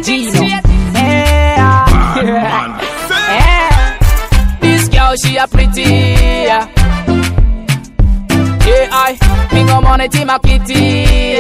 Gino. This girl, she a pretty. Yeah, I bring her money to my kitty.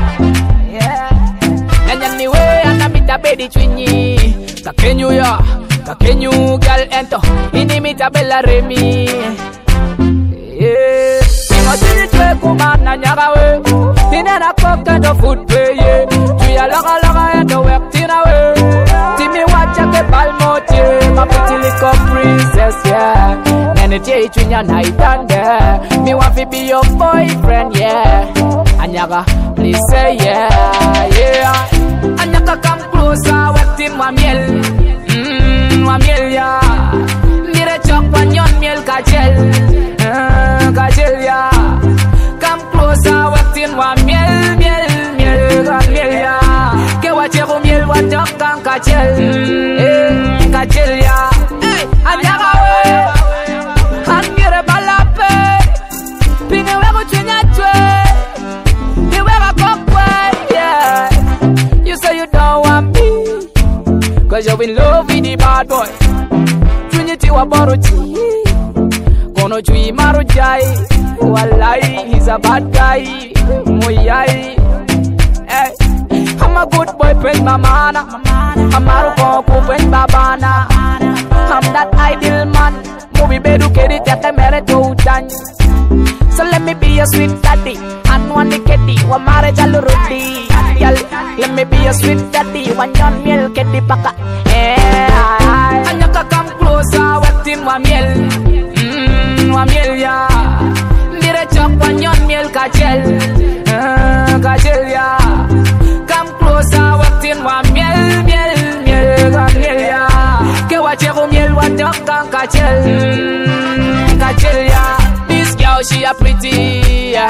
And anyway, I'm a bit of baby twinny. Kakenyu ya, kakenyu girl ento. Inimita bella remi. Yeah, ingo tiri twe kumana nyagawe. Inena koke do food pay. Tuya loga loga endo wek tina we. Timi wacha ke palmote. My pretty little princess, yeah. And it's a twin ya night and day. Me want to be your boyfriend, yeah. Anyaga, please say yeah, yeah. Anyaga come closer, wet in my miel. My miel, yeah. Mire chok panyon miel kajel. Kajel, yeah. Come closer, wet in my miel, miel, yeah. Ke wachego miel wachok kan kajel. Kajel, yeah. Anyaga, angere balape. Pinge wego chinya chwe. Iwega kokwe, yeah. You say you don't want me, 'cause you're in love with the bad boy. Trinity wa boruchi, kono chui marujai. Wallahi, he's a bad guy. Moyai, hey. I'm a good boy, pen mamana. I'm a ruko, pen babana. I'm that ideal man. Movie bedu kedi tete mere toutan. So let me be your sweet daddy. And one kedi wa mare jalurudi. Yal, let me be your sweet daddy. One yon miel kedi paka. Anyaka come closer, wet in wa miel. Wa miel ya. Dire chok one yon miel kajel. Kajel ya. Come closer, wet in wa miel, miel ya. Ke wachego miel wa chok kan kajel. Kajel ya. This girl she a pretty, yeah.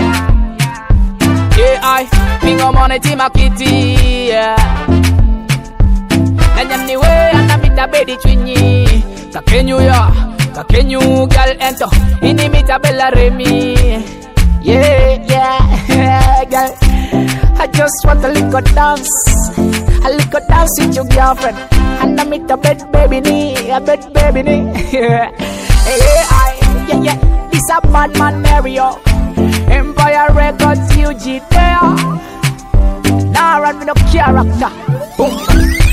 I bring her money to my kitty, yeah. And anyway, I'm a bit of baby twinny. Kakenyu ya, kakenyu girl ento. Inimita bella remi. Yeah, girl. I just want a little dance. A little dance with your girlfriend. And I meet a bed baby knee, a bed baby knee. Yeah. This a bad man area. Empire Records, UG there. Now run with no character. Boom.